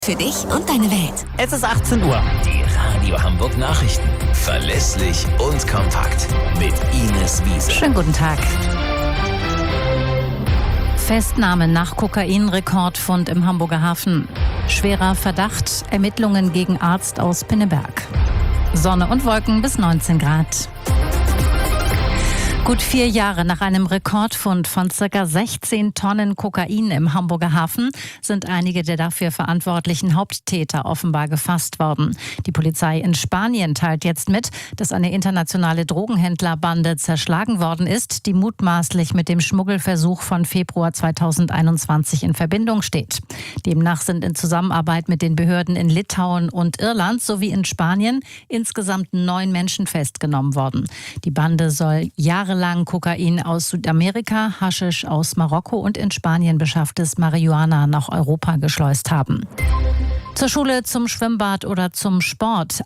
Für dich und deine Welt. Es ist 18 Uhr. Die Radio Hamburg Nachrichten. Verlässlich und kompakt. Mit Ines Wiese. Schönen guten Tag. Festnahme nach Kokainrekordfund im Hamburger Hafen. Schwerer Verdacht, Ermittlungen gegen Arzt aus Pinneberg. Sonne und Wolken bis 19 Grad. Gut 4 Jahre nach einem Rekordfund von ca. 16 Tonnen Kokain im Hamburger Hafen sind einige der dafür verantwortlichen Haupttäter offenbar gefasst worden. Die Polizei in Spanien teilt jetzt mit, dass eine internationale Drogenhändlerbande zerschlagen worden ist, die mutmaßlich mit dem Schmuggelversuch von Februar 2021 in Verbindung steht. Demnach sind in Zusammenarbeit mit den Behörden in Litauen und Irland sowie in Spanien insgesamt 9 Menschen festgenommen worden. Die Bande soll jahrelang Kokain aus Südamerika, Haschisch aus Marokko und in Spanien beschafftes Marihuana nach Europa geschleust haben. Zur Schule, zum Schwimmbad oder zum Sport.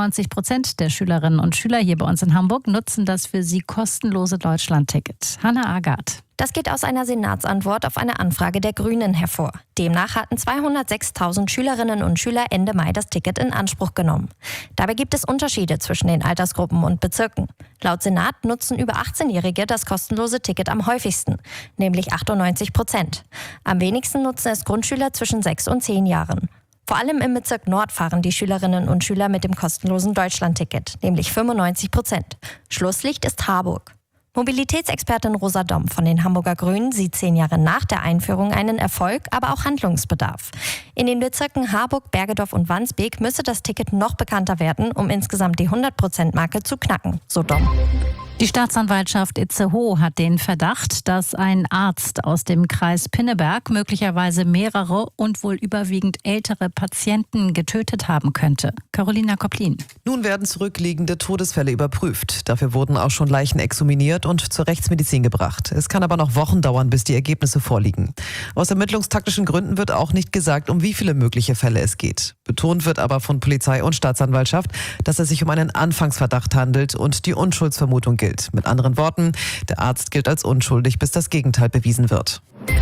91% der Schülerinnen und Schüler hier bei uns in Hamburg nutzen das für sie kostenlose Deutschland-Ticket. Hannah Agath. Das geht aus einer Senatsantwort auf eine Anfrage der Grünen hervor. Demnach hatten 206.000 Schülerinnen und Schüler Ende Mai das Ticket in Anspruch genommen. Dabei gibt es Unterschiede zwischen den Altersgruppen und Bezirken. Laut Senat nutzen über 18-Jährige das kostenlose Ticket am häufigsten, nämlich 98%. Am wenigsten nutzen es Grundschüler zwischen 6 und 10 Jahren. Vor allem im Bezirk Nord fahren die Schülerinnen und Schüler mit dem kostenlosen Deutschland-Ticket, nämlich 95%. Schlusslicht ist Harburg. Mobilitätsexpertin Rosa Domm von den Hamburger Grünen sieht 10 Jahre nach der Einführung einen Erfolg, aber auch Handlungsbedarf. In den Bezirken Harburg, Bergedorf und Wandsbek müsse das Ticket noch bekannter werden, um insgesamt die 100%-Marke zu knacken, so Domm. Die Staatsanwaltschaft Itzehoe hat den Verdacht, dass ein Arzt aus dem Kreis Pinneberg möglicherweise mehrere und wohl überwiegend ältere Patienten getötet haben könnte. Carolina Koplin. Nun werden zurückliegende Todesfälle überprüft. Dafür wurden auch schon Leichen exhuminiert und zur Rechtsmedizin gebracht. Es kann aber noch Wochen dauern, bis die Ergebnisse vorliegen. Aus ermittlungstaktischen Gründen wird auch nicht gesagt, um wie viele mögliche Fälle es geht. Betont wird aber von Polizei und Staatsanwaltschaft, dass es sich um einen Anfangsverdacht handelt und die Unschuldsvermutung gilt. Mit anderen Worten, der Arzt gilt als unschuldig, bis das Gegenteil bewiesen wird.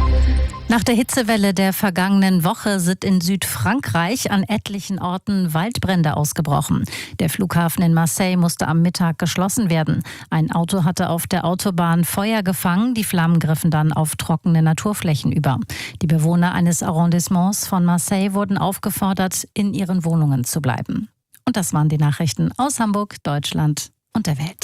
Nach der Hitzewelle der vergangenen Woche sind in Südfrankreich an etlichen Orten Waldbrände ausgebrochen. Der Flughafen in Marseille musste am Mittag geschlossen werden. Ein Auto hatte auf der Autobahn Feuer gefangen, die Flammen griffen dann auf trockene Naturflächen über. Die Bewohner eines Arrondissements von Marseille wurden aufgefordert, in ihren Wohnungen zu bleiben. Und das waren die Nachrichten aus Hamburg, Deutschland und der Welt.